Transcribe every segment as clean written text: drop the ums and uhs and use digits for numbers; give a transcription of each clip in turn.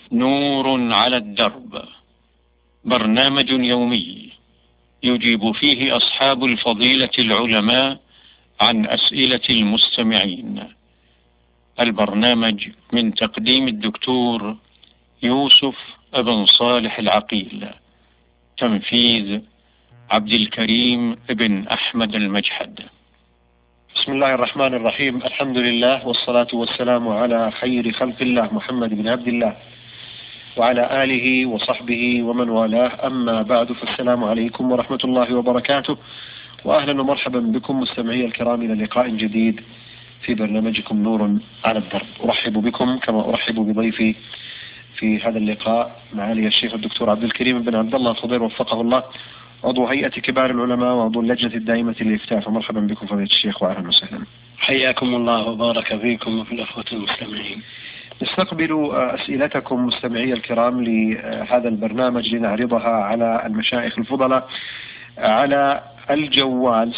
نور على الدرب، برنامج يومي يجيب فيه أصحاب الفضيلة العلماء عن أسئلة المستمعين. البرنامج من تقديم الدكتور يوسف بن صالح العقيل، تنفيذ عبد الكريم بن أحمد المجحد. بسم الله الرحمن الرحيم. الحمد لله والصلاة والسلام على خير خلق الله محمد بن عبد الله وعلى آله وصحبه ومن والاه، أما بعد، فالسلام عليكم ورحمة الله وبركاته، وأهلا ومرحبا بكم مستمعي الكرام إلى لقاء جديد في برنامجكم نور على الدرب. أرحب بكم كما أرحب بضيفي في هذا اللقاء، معالي الشيخ الدكتور عبد الكريم بن عبد الله الخضير وفقه الله، عضو هيئة كبار العلماء وعضو اللجنة الدائمة للإفتاء. فمرحبا بكم فضيلة الشيخ وأهلا وسهلا. حياكم الله وبارك فيكم وفي الأخوة المستمعين. نستقبل أسئلتكم مستمعي الكرام لهذا البرنامج لنعرضها على المشايخ الفضلاء على الجوال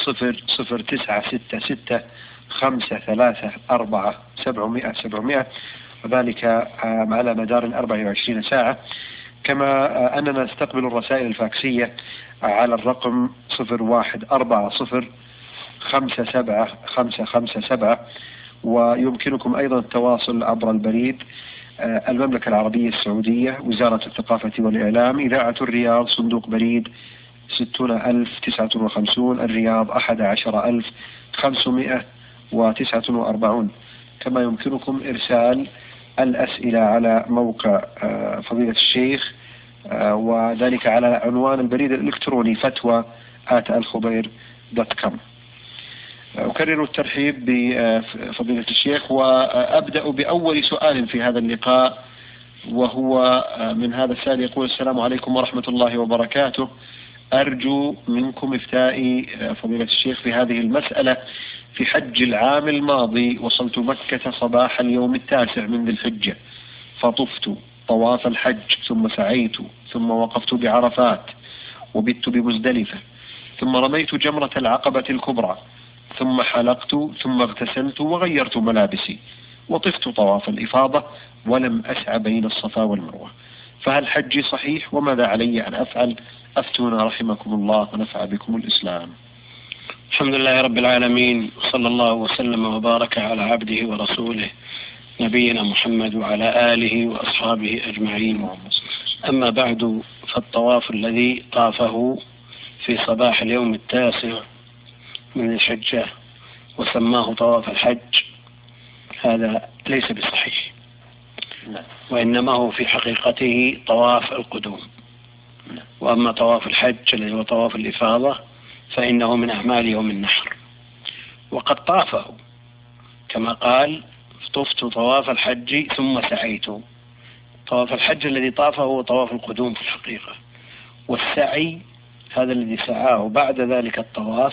00666534700، وذلك على مدار 24 ساعة. كما أننا نستقبل الرسائل الفاكسية على الرقم 0140575557، ويمكنكم أيضا التواصل عبر البريد: المملكة العربية السعودية، وزارة الثقافة والإعلام، إذاعة الرياض، صندوق بريد 60059، الرياض 11549. كما يمكنكم إرسال الأسئلة على موقع فضيلة الشيخ، وذلك على عنوان البريد الإلكتروني fatwa@alkhubair.com. أكرر الترحيب بفضيلة الشيخ، وأبدأ بأول سؤال في هذا اللقاء، وهو من هذا السائل يقول: السلام عليكم ورحمة الله وبركاته، أرجو منكم إفتائي فضيلة الشيخ في هذه المسألة. في حج العام الماضي وصلت مكة صباح اليوم 9 من ذي الحجة، فطفت طواف الحج، ثم سعيت، ثم وقفت بعرفات، وبت بمزدلفة، ثم رميت جمرة العقبة الكبرى، ثم حلقت، ثم اغتسلت وغيرت ملابسي، وطفت طواف الإفاضة، ولم أسعى بين الصفا والمروة، فهل حجي صحيح؟ وماذا علي أن أفعل؟ أفتونا رحمكم الله ونفع بكم الإسلام. الحمد لله رب العالمين، وصلى الله وسلم وبارك على عبده ورسوله نبينا محمد وعلى آله وأصحابه أجمعين. أما بعد، فالطواف الذي طافه في صباح اليوم 9 من الحجة وسماه طواف الحج هذا ليس بصحيح، وإنما هو في حقيقته طواف القدوم. وأما طواف الحج الذي هو طواف الإفاضة فإنه من أعمال يوم النحر، وقد طافه كما قال: طفت طواف الحج ثم سعيت. طواف الحج الذي طافه هو طواف القدوم في الحقيقة، والسعي هذا الذي سعاه بعد ذلك الطواف،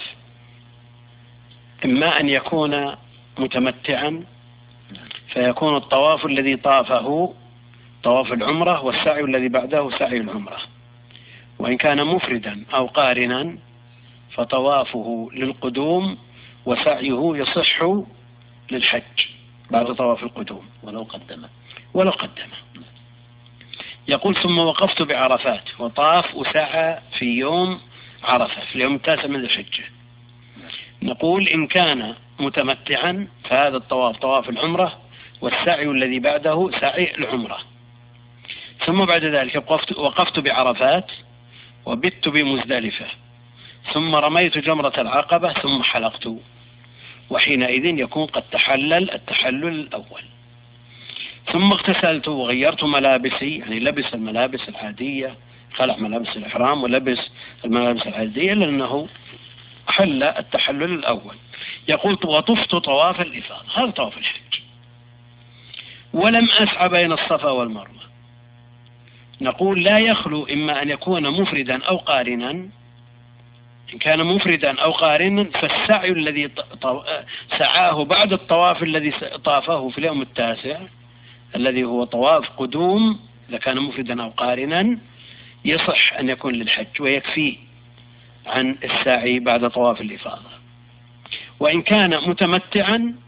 إما أن يكون متمتعا فيكون الطواف الذي طافه طواف العمرة، والسعي الذي بعده سعي العمرة، وإن كان مفردا أو قارنا فطوافه للقدوم وسعيه يصح للحج بعد طواف القدوم ولو قدم. يقول: ثم وقفت بعرفات، وطاف وسعى في يوم عرفة في اليوم 9 من الحجة. نقول: إن كان متمتعا فهذا الطواف طواف العمرة، والسعي الذي بعده سعي العمرة. ثم بعد ذلك وقفت بعرفات، وبت بمزدلفة، ثم رميت جمرة العقبة، ثم حلقت، وحينئذ يكون قد تحلل التحلل الأول. ثم اغتسلت وغيرت ملابسي، يعني لبس الملابس العادية، خلع ملابس الإحرام ولبس الملابس العادية، لأنه حل التحلل الأول. يقول: وطفت طواف الإفاضة، هذا طواف الحج، ولم أسعى بين الصفا والمروة. نقول: لا يخلو إما أن يكون مفردا أو قارنا. إن كان مفردا أو قارنا فالسعي الذي سعاه بعد الطواف الذي طافه في اليوم 9 الذي هو طواف قدوم، إذا كان مفردا أو قارنا يصح أن يكون للحج ويكفيه عن السعي بعد طواف الإفاضة. وإن كان متمتعا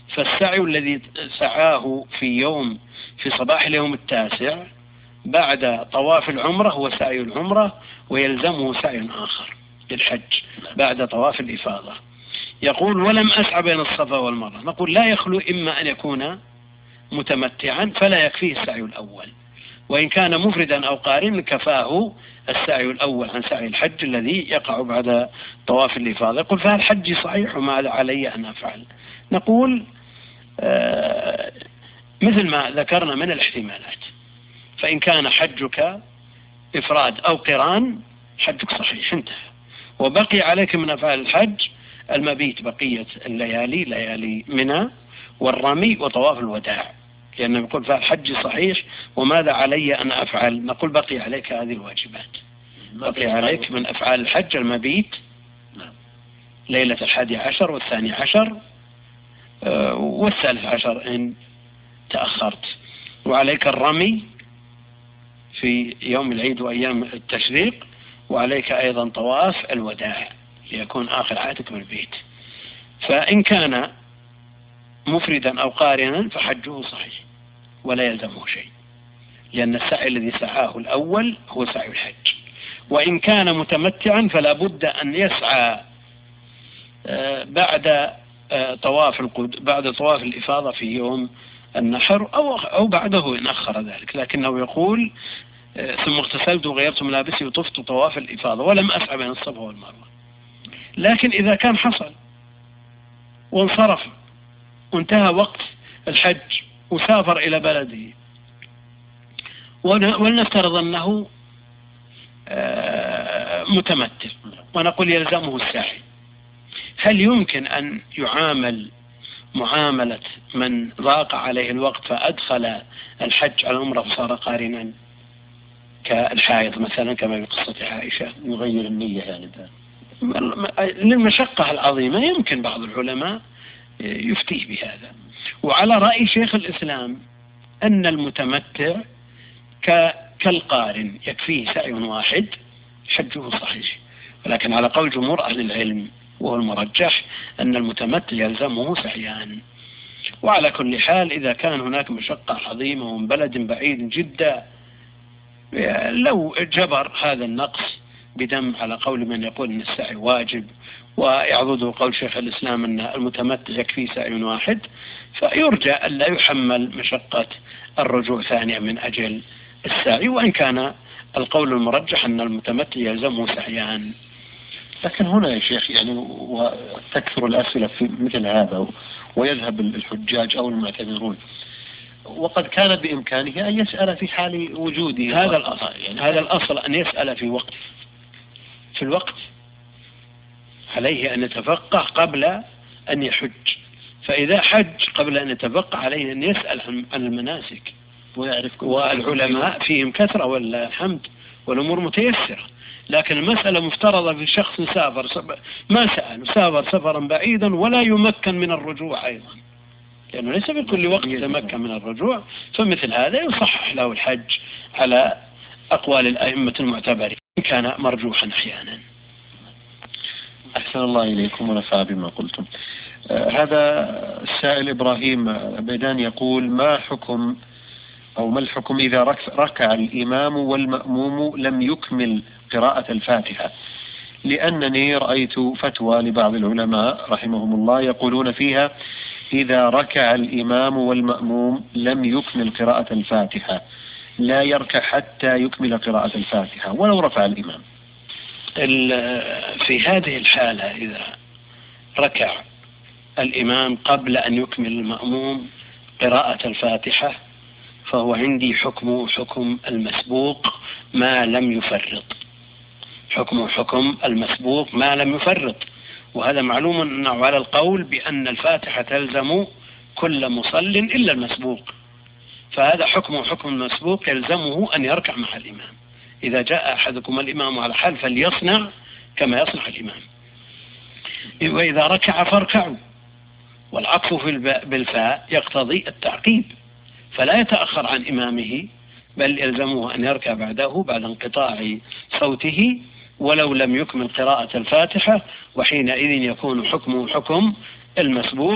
فالسعي الذي سعاه في صباح اليوم التاسع بعد طواف العمرة هو سعي العمرة، ويلزمه سعي آخر للحج بعد طواف الإفاضة. يقول ولم أسعى بين الصفا والمروة، نقول لا يخلو إما أن يكون متمتعا فلا يكفيه السعي الأول، وإن كان مفردا أو قارن كفاه السعي الأول عن سعي الحج الذي يقع بعد طواف الإفاضة. يقول فهل حجي صحيح وماذا علي أن أفعل؟ نقول مثل ما ذكرنا من الاحتمالات، فإن كان حجك إفراد أو قران حجك صحيح انتهى، وبقي عليك من أفعال الحج المبيت بقية الليالي، ليالي منى والرمي وطواف الوداع، لأنه يقول فالحج صحيح وماذا علي أن أفعل؟ نقول بقي عليك هذه الواجبات، بقي عليك من أفعال الحج المبيت ليلة 11 و12 و13 إن تأخرت، وعليك الرمي في يوم العيد وأيام التشريق، وعليك أيضا طواف الوداع ليكون آخر عهدك بالبيت. فإن كان مفردا أو قارنا فحجه صحيح ولا يلزمه شيء، لأن السعي الذي سعاه الأول هو سعي الحج. وإن كان متمتعا فلا بد أن يسعى بعد طواف الإفاضة في يوم النحر أو بعده إن أخر ذلك، لكنه يقول ثم اغتسلت وغيرت ملابسي وطفت طواف الإفاضة ولم أسعى بين الصفا والمروة. لكن إذا كان حصل وانصرف وانتهى وقت الحج وسافر إلى بلده ولنفترض أنه متمتع ونقول يلزمه السعي، هل يمكن أن يعامل معاملة من ضاق عليه الوقت فأدخل الحج على العمرة وصار قارنا كالحائض مثلا كما في قصة عائشة؟ يغير النية يعني للمشقة العظيمة يمكن بعض العلماء يفتيه بهذا. وعلى رأي شيخ الإسلام أن المتمتع كالقارن يكفيه سعي واحد حجه صحيح، ولكن على قول جمهور أهل العلم وهو المرجح أن المتمتع يلزمه سعيان. وعلى كل حال إذا كان هناك مشقة عظيمة ومن بلد بعيد جدا لو جبر هذا النقص بدم على قول من يقول أن السعي واجب ويعضده قول شيخ الإسلام أن المتمتع يكفي سعي واحد، فيرجى ألا يحمل مشقة الرجوع ثانيا من أجل السعي، وإن كان القول المرجح أن المتمتع يلزمه سعيان. لكن هنا يا شيخ يعني وتكثر الأسئلة في مثل هذا ويذهب الحجاج أو المعتمرون، وقد كان بإمكانه أن يسأل في حال وجوده. هذا الأصل يعني هذا الأصل أن يسأل في الوقت عليه أن يتفقه قبل أن يحج، فإذا حج قبل أن يتفقه عليه أن يسأل عن المناسك ويعرف، والعلماء فيهم كثرة والحمد والأمور متيسرة. لكن المسألة مفترضة في شخص سافر ما سأل سافر سفرا بعيدا ولا يمكن من الرجوع أيضا، لأنه ليس بكل وقت يتمكن من الرجوع، فمثل هذا يصحح له الحج على أقوال الأئمة المعتبرين إن كان مرجوحا أحيانا. أحسن الله إليكم ونفع بما قلتم. هذا السائل إبراهيم بيدان يقول ما الحكم إذا ركع الإمام والمأموم لم يكمل قراءة الفاتحة؟ لأنني رأيت فتوى لبعض العلماء رحمهم الله يقولون فيها إذا ركع الإمام والمأموم لم يكمل قراءة الفاتحة لا يركع حتى يكمل قراءة الفاتحة ولو رفع الإمام. في هذه الحالة إذا ركع الإمام قبل أن يكمل المأموم قراءة الفاتحة فهو عندي حكم المسبوق ما لم يفرط، حكم المسبوق ما لم يفرط، وهذا معلوم أنه على القول بأن الفاتحة تلزم كل مصل إلا المسبوق، فهذا حكم المسبوق يلزمه أن يركع مع الإمام. إذا جاء أحدكم الإمام على حال فليصنع كما يصنع الإمام، وإذا ركع فاركعوا، والعطف بالفاء يقتضي التعقيب، فلا يتأخر عن إمامه بل يلزمه أن يركع بعده بعد انقطاع صوته ولو لم يكمل قراءة الفاتحة، وحينئذ يكون حكم المسبوق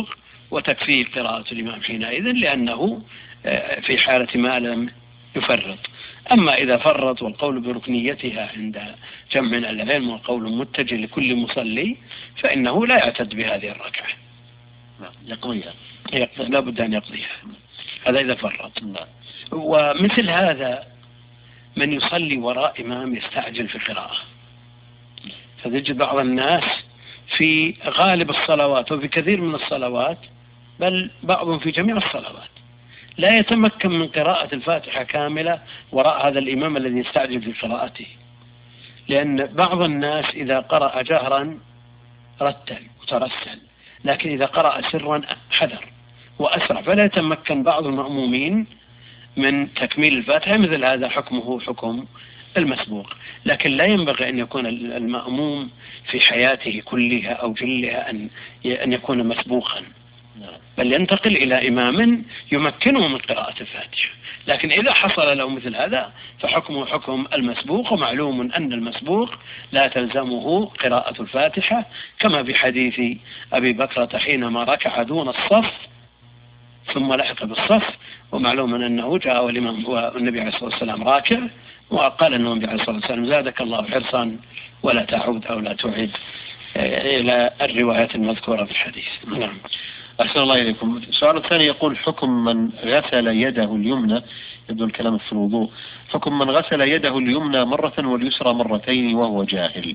وتكفيه قراءة الإمام حينئذ، لأنه في حالة ما لم يفرط. أما إذا فرط والقول بركنيتها عند جمع من العلم والقول متجه لكل مصلي، فإنه لا يعتد بهذه الركعة، يقضيها، لا بد أن يقضيها، هذا إذا فرط. ومثل هذا من يصلي وراء إمام يستعجل في القراءة، فتجد بعض الناس في غالب الصلوات وفي كثير من الصلوات، بل بعضهم في جميع الصلوات، لا يتمكن من قراءة الفاتحة كاملة وراء هذا الإمام الذي يستعجل في قراءته، لأن بعض الناس إذا قرأ جهرا رتل وترسل، لكن إذا قرأ سرا حذر وأسرع، فلا يتمكن بعض المأمومين من تكميل الفاتحة. مثل هذا حكمه حكم المسبوق. لكن لا ينبغي أن يكون المأموم في حياته كلها أو جلها أن يكون مسبوقا، بل ينتقل إلى إمام يمكنه من قراءة الفاتحة. لكن إذا حصل له مثل هذا فحكمه حكم المسبوق، ومعلوم أن المسبوق لا تلزمه قراءة الفاتحة، كما في حديث أبي بكرة حينما ركع دون الصف ثم لحق بالصف، ومعلوم أنه جاء والنبي عليه الصلاة والسلام راكع، وقال النبي عليه الصلاة والسلام زادك الله حرصا ولا تعود أو لا تعد إلى الروايات المذكورة في الحديث. نعم. أحسن الله إليكم. السؤال الثاني يقول: حكم من غسل يده اليمنى، يبدو الكلام في الوضوء، حكم من غسل يده اليمنى مرة واليسرى مرتين وهو جاهل.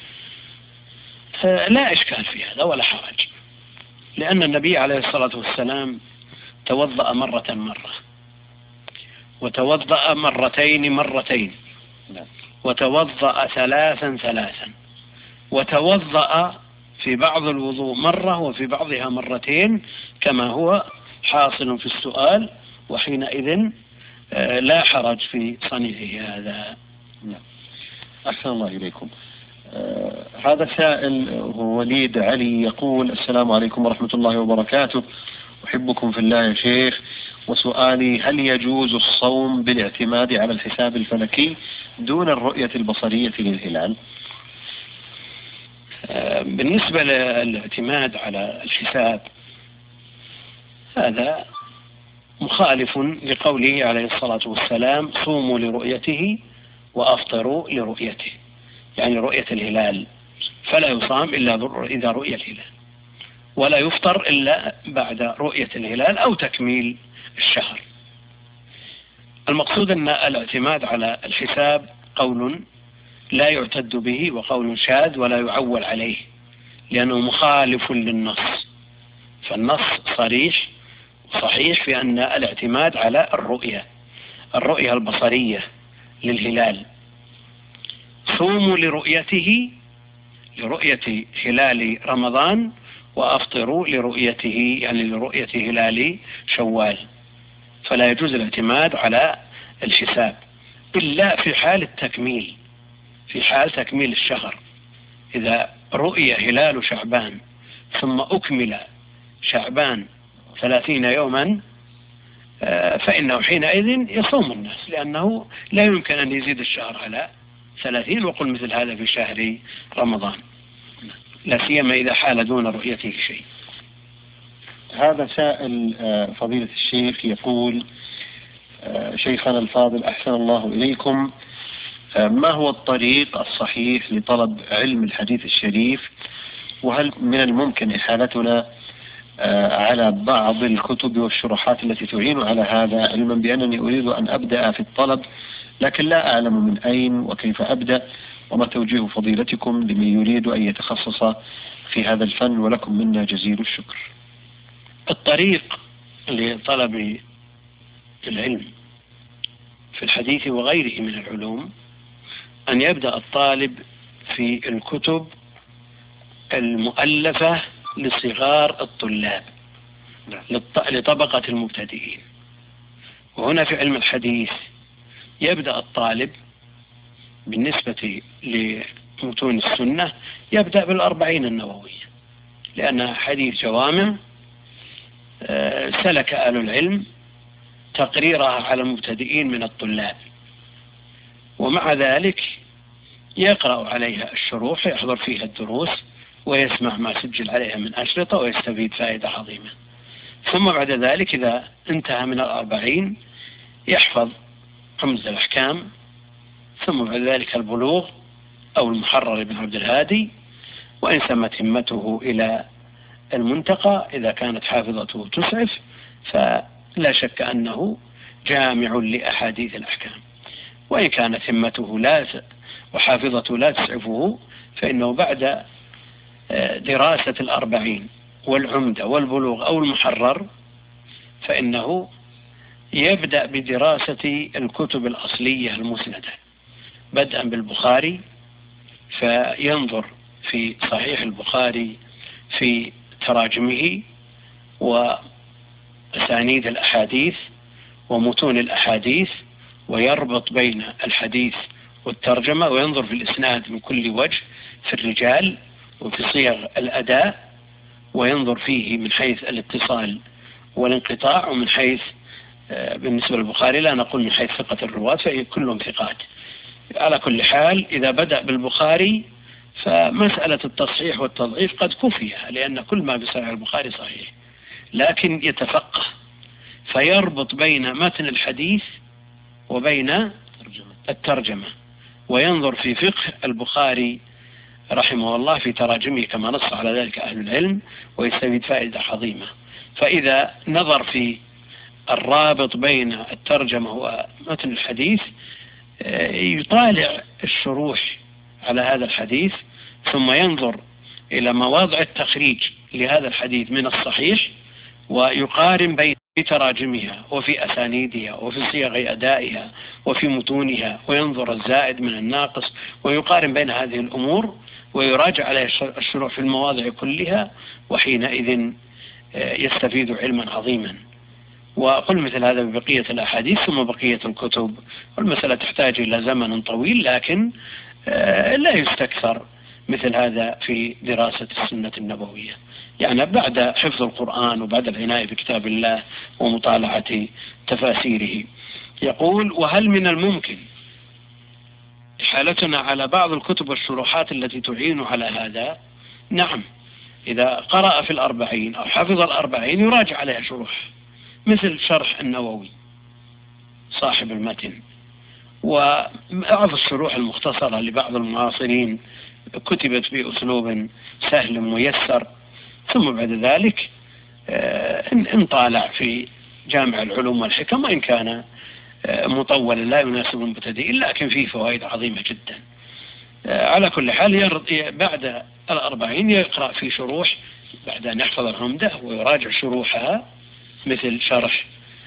لا إشكال في هذا ولا حرج، لأن النبي عليه الصلاة والسلام توضأ مرة، وتوضأ مرتين، وتوضأ ثلاثا، وتوضأ في بعض الوضوء مرة وفي بعضها مرتين، كما هو حاصل في السؤال، وحينئذ لا حرج في صنيعه هذا. أحسن الله إليكم. هذا سائل هو وليد علي يقول: السلام عليكم ورحمة الله وبركاته، أحبكم في الله يا شيخ، وسؤالي: هل يجوز الصوم بالاعتماد على الحساب الفلكي دون الرؤية البصرية للهلال؟ بالنسبة للاعتماد على الحساب، هذا مخالف لقوله عليه الصلاة والسلام: صوموا لرؤيته وأفطروا لرؤيته، يعني رؤية الهلال، فلا يصام إلا إذا رؤية الهلال، ولا يفطر إلا بعد رؤية الهلال أو تكميل الشهر. المقصود أن الاعتماد على الحساب قول لا يعتد به، وقول شاذ ولا يعول عليه، لأنه مخالف للنص، فالنص صريح صحيح في أن الاعتماد على الرؤية البصرية للهلال. صوموا لرؤيته، لرؤية هلال رمضان، وأفطروا لرؤيته، يعني لرؤية هلال شوال، فلا يجوز الاعتماد على الحساب إلا في حال التكميل، في حال تكميل الشهر. إذا رؤي هلال شعبان ثم أكمل شعبان 30 يوما فإنه حينئذ يصوم الناس، لأنه لا يمكن أن يزيد الشهر على 30، وقل مثل هذا في شهر رمضان، لا سيما إذا حال دون رؤيته شيء. هذا سائل فضيلة الشيخ يقول: شيخنا الفاضل أحسن الله إليكم، ما هو الطريق الصحيح لطلب علم الحديث الشريف؟ وهل من الممكن إحالتنا على بعض الكتب والشروحات التي تعين على هذا، علما بأنني أريد أن أبدأ في الطلب لكن لا أعلم من أين وكيف أبدأ، وما توجيه فضيلتكم لمن يريد أن يتخصص في هذا الفن، ولكم منا جزيل الشكر. الطريق لطلب العلم في الحديث وغيره من العلوم أن يبدأ الطالب في الكتب المؤلفة لصغار الطلاب، لطبقة المبتدئين. وهنا في علم الحديث يبدأ الطالب بالنسبة لمتون السنة يبدأ بالأربعين النووية، لأنها حديث جوامع سلك أهل العلم تقريرها على المبتدئين من الطلاب، ومع ذلك يقرأ عليها الشروح، يحضر فيها الدروس، ويسمع ما سجل عليها من أشرطة، ويستفيد فائدة عظيمة. ثم بعد ذلك إذا انتهى من 40 يحفظ عمدة الأحكام، ثم بعد ذلك البلوغ أو المحرر بن عبد الهادي، وإن سمت همته إلى المنتقى إذا كانت حافظته تسعف فلا شك أنه جامع لأحاديث الأحكام، وإن كانت همته وحافظته لا تسعفه فإنه بعد دراسة 40 والعمدة والبلوغ أو المحرر فإنه يبدأ بدراسة الكتب الأصلية المسندة بدءا بالبخاري، فينظر في صحيح البخاري في تراجمه وأسانيد الأحاديث ومتون الأحاديث، ويربط بين الحديث والترجمة، وينظر في الإسناد من كل وجه في الرجال وفي صيغ الأداء، وينظر فيه من حيث الاتصال والانقطاع، ومن حيث بالنسبة للبخاري لا نقول من حيث ثقة الرواة فهي كلهم ثقات. على كل حال إذا بدأ بالبخاري فمسألة التصحيح والتضعيف قد كفيها، لأن كل ما بصحيح البخاري صحيح، لكن يتفقه فيربط بين متن الحديث وبين الترجمة، وينظر في فقه البخاري رحمه الله في تراجمه كما نص على ذلك أهل العلم، ويستفيد فائدة عظيمة. فإذا نظر في الرابط بين الترجمة ومتن الحديث يطالع الشروح على هذا الحديث، ثم ينظر إلى مواضع التخريج لهذا الحديث من الصحيح، ويقارن بين تراجمها وفي أسانيدها وفي صيغ أدائها وفي متونها، وينظر الزائد من الناقص، ويقارن بين هذه الأمور ويراجع عليها الشروح في المواضع كلها، وحينئذ يستفيد علما عظيما. وقل مثل هذا ببقية الأحاديث ثم بقية الكتب، والمسألة تحتاج إلى زمن طويل، لكن لا يستكثر مثل هذا في دراسة السنة النبوية، يعني بعد حفظ القرآن وبعد العناية بكتاب الله ومطالعة تفاسيره. يقول: وهل من الممكن إحالتنا على بعض الكتب والشروحات التي تعين على هذا؟ نعم، إذا قرأ في 40 أو حفظ 40 يراجع عليها شروح، مثل شرح النووي صاحب المتن، وبعض الشروح المختصرة لبعض المعاصرين كتبت بأسلوب سهل ميسر. ثم بعد ذلك إن طالع في جامع العلوم والحكم، وإن كان مطولا لا يناسب المبتدئين لكن فيه فوائد عظيمة جدا. على كل حال بعد 40 يقرأ في شروح بعد أن يحفظ العمدة ويراجع شروحها، مثل شرح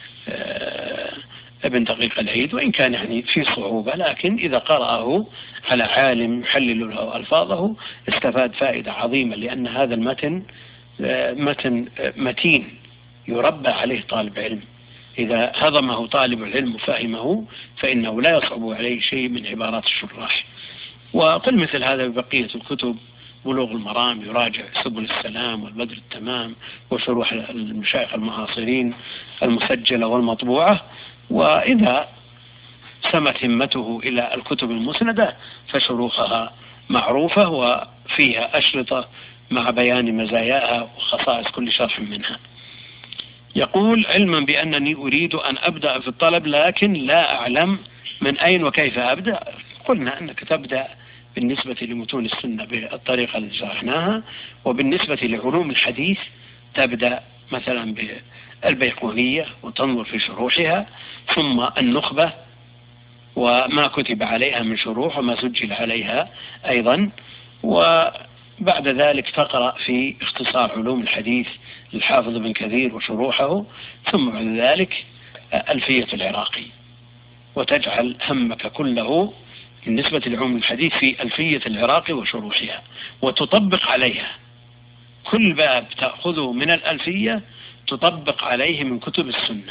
ابن دقيق العيد، وإن كان يعني في صعوبة، لكن إذا قرأه على عالم يحلل له ألفاظه استفاد فائدة عظيمة، لأن هذا المتن متن متين يربى عليه طالب علم، إذا هضمه طالب العلم وفهمه فإنه لا يصعب عليه شيء من عبارات الشراح. وقل مثل هذا ببقية الكتب: بلوغ المرام يراجع سبل السلام والبدر التمام وشروح المشايخ المعاصرين المسجلة والمطبوعة. وإذا سمت همته إلى الكتب المسندة فشروحها معروفة وفيها أشرطة مع بيان مزاياها وخصائص كل شرح منها. يقول: علما بأنني أريد أن أبدأ في الطلب لكن لا أعلم من أين وكيف أبدأ. قلنا أنك تبدأ بالنسبة لمتون السنة بالطريقة التي شرحناها، وبالنسبة لعلوم الحديث تبدأ مثلا بالبيقونية وتنظر في شروحها، ثم النخبة وما كتب عليها من شروح وما سجل عليها أيضا، وبعد ذلك تقرأ في اختصار علوم الحديث للحافظ ابن كثير وشروحه، ثم بعد ذلك ألفية العراقي، وتجعل همك كله بالنسبة لعلوم الحديث في ألفية العراقي وشروحها، وتطبق عليها كل باب تأخذه من الألفية تطبق عليه من كتب السنة،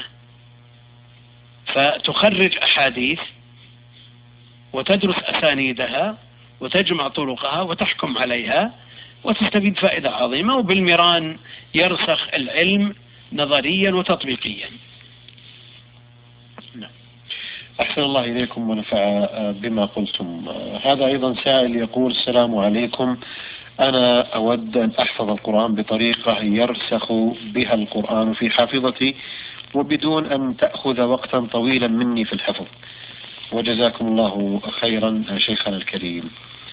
فتخرج أحاديث وتدرس أسانيدها وتجمع طرقها وتحكم عليها وتستفيد فائدة عظيمة، وبالمران يرسخ العلم نظريا وتطبيقيا. أحسن الله إليكم ونفع بما قلتم. هذا أيضا سائل يقول: السلام عليكم، أنا أود أن أحفظ القرآن بطريقة يرسخ بها القرآن في حافظتي وبدون أن تأخذ وقتا طويلا مني في الحفظ، وجزاكم الله خيرا شيخنا الكريم.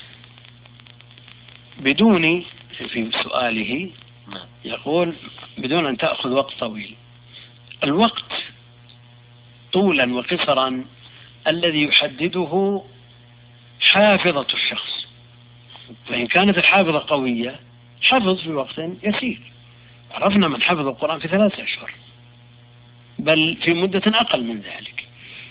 بدون في سؤاله يقول بدون أن تأخذ وقت طويل. الوقت طولا وقصرا الذي يحدده حافظة الشخص، فإن كانت الحافظة قوية حفظ في وقت يسير. عرفنا من حفظ القرآن في 3 أشهر، بل في مدة أقل من ذلك.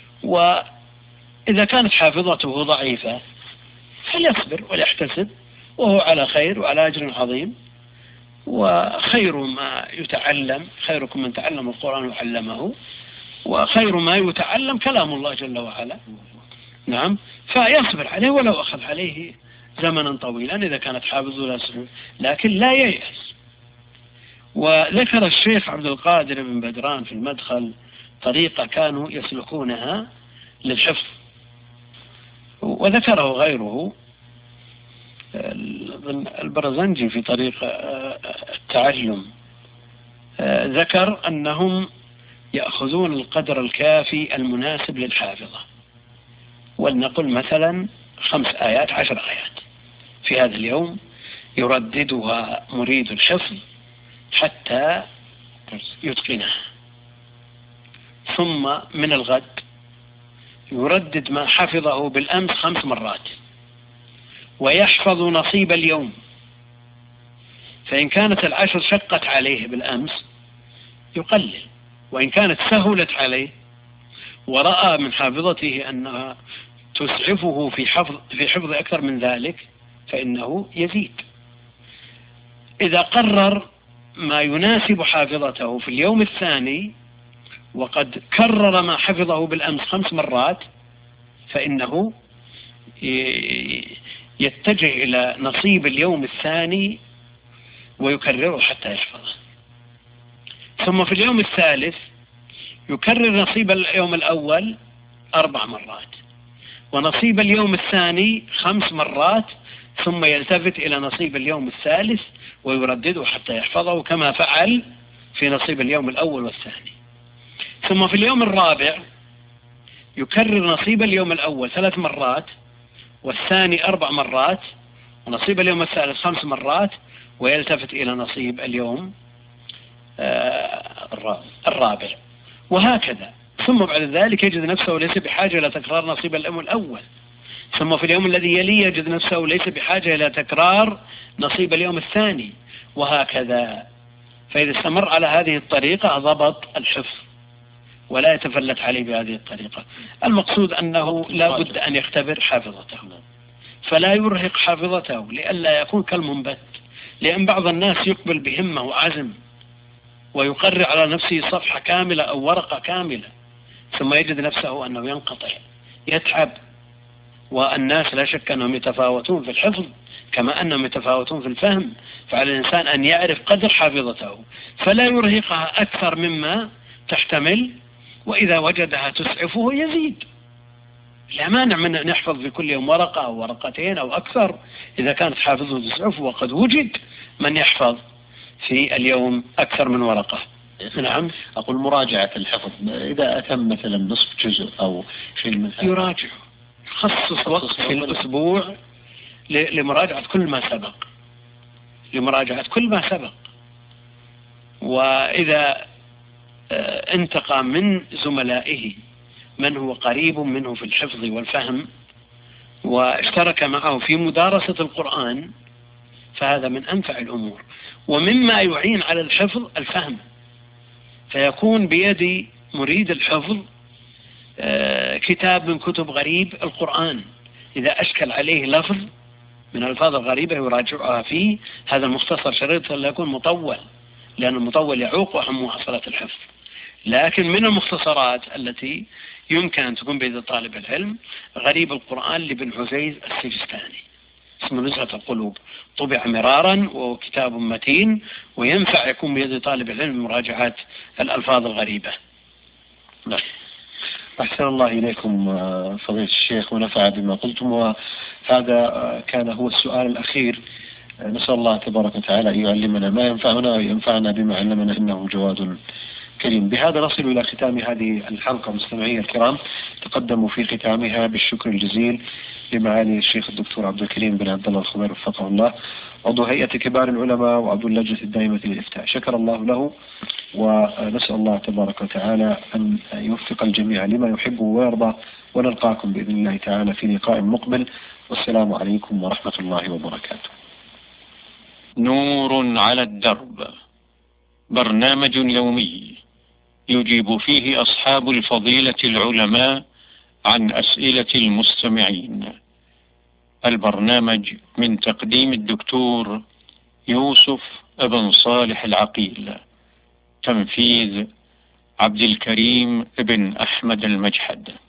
وإذا كانت حافظته ضعيفة فليصبر وليحتسب، وهو على خير وعلى أجر عظيم. وخير ما يتعلم، خيركم من تعلم القرآن وعلمه، وخير ما يتعلم كلام الله جل وعلا. نعم، فيصبر عليه ولو أخذ عليه زمنا طويلا إذا كانت حافظه لا سبب، لكن لا ييأس. وذكر الشيخ عبد القادر بن بدران في المدخل طريقة كانوا يسلكونها للحفظ، وذكره غيره البرزنجي في طريق التعلم. ذكر أنهم يأخذون القدر الكافي المناسب للحافظة، ولنقل مثلا 5 آيات 10 آيات في هذا اليوم يرددها مريد الحفظ حتى يتقنها، ثم من الغد يردد ما حفظه بالأمس 5 مرات ويحفظ نصيب اليوم. فإن كانت 10 شقت عليه بالأمس يقلل، وإن كانت سهلت عليه ورأى من حافظته أنها تسعفه في حفظ أكثر من ذلك فإنه يزيد. إذا قرر ما يناسب حافظته في اليوم الثاني وقد كرر ما حفظه بالأمس 5 مرات فإنه يتجه إلى نصيب اليوم الثاني ويكرره حتى يحفظه. ثم في اليوم الثالث يكرر نصيب اليوم الأول 4 مرات، ونصيب اليوم الثاني 5 مرات، ثم يلتفت إلى نصيب اليوم الثالث ويردده حتى يحفظه كما فعل في نصيب اليوم الأول والثاني. ثم في اليوم الرابع يكرر نصيب اليوم الأول 3 مرات، والثاني 4 مرات، ونصيب اليوم الثالث 5 مرات، ويلتفت إلى نصيب اليوم الرابع، وهكذا. ثم بعد ذلك يجد نفسه ليس بحاجة إلى تكرار نصيب اليوم الأول، ثم في اليوم الذي يليه يجد نفسه ليس بحاجة إلى تكرار نصيب اليوم الثاني، وهكذا. فإذا استمر على هذه الطريقة ضبط الحفظ ولا يتفلت عليه بهذه الطريقة. المقصود أنه لا بد أن يختبر حافظته، فلا يرهق حافظته لئلا يكون كالمنبت، لأن بعض الناس يقبل بهمة وعزم ويقرر على نفسه صفحة كاملة أو ورقة كاملة، ثم يجد نفسه أنه ينقطع يتعب. والناس لا شك أنهم يتفاوتون في الحفظ كما أنهم يتفاوتون في الفهم، فعلى الإنسان أن يعرف قدر حافظته فلا يرهقها أكثر مما تحتمل، وإذا وجدها تسعفه يزيد. لا مانع من أن يحفظ في كل يوم ورقة أو ورقتين أو أكثر إذا كانت حافظه تسعفه، وقد وجد من يحفظ في اليوم أكثر من ورقة. نعم. أقول مراجعة الحفظ إذا أتم مثلا نصف جزء أو شيء من هذا يراجع، خصص وقت في الأسبوع لمراجعة كل ما سبق، لمراجعة كل ما سبق. وإذا انتقى من زملائه من هو قريب منه في الحفظ والفهم واشترك معه في مدارسة القرآن فهذا من أنفع الأمور. ومما يعين على الحفظ الفهم، فيكون بيد مريد الحفظ كتاب من كتب غريب القرآن، إذا أشكل عليه لفظ من الألفاظ الغريبة يراجعها فيه. هذا المختصر شريط لا يكون مطول، لأن المطول يعوق عن مواصلة الحفظ. لكن من المختصرات التي يمكن أن تكون بيد طالب العلم غريب القرآن لابن عزيز السجستاني، اسمه نزهة القلوب، طبع مرارا وكتاب متين، وينفع يكون بيد طالب العلم مراجعات الألفاظ الغريبة. أحسن الله إليكم فضيلة الشيخ ونفع بما قلتم. وهذا كان هو السؤال الأخير نسأل الله تبارك وتعالى أن يعلمنا ما ينفعنا وينفعنا بما علمنا إنه جواد كريم. بهذا نصل إلى ختام هذه الحلقة مستمعي الكرام. تقدموا في ختامها بالشكر الجزيل لمعالي الشيخ الدكتور عبد الكريم بن عبد الله الخضير وفقه الله، عضو هيئة كبار العلماء وعضو اللجنة الدائمة للإفتاء، شكر الله له، ونسأل الله تبارك وتعالى أن يوفق الجميع لما يحبه ويرضى، ونلقاكم بإذن الله تعالى في لقاء مقبل، والسلام عليكم ورحمة الله وبركاته. نور على الدرب، برنامج يومي يجيب فيه أصحاب الفضيلة العلماء عن أسئلة المستمعين. البرنامج من تقديم الدكتور يوسف ابن صالح العقيل، تنفيذ عبد الكريم ابن أحمد المجحد.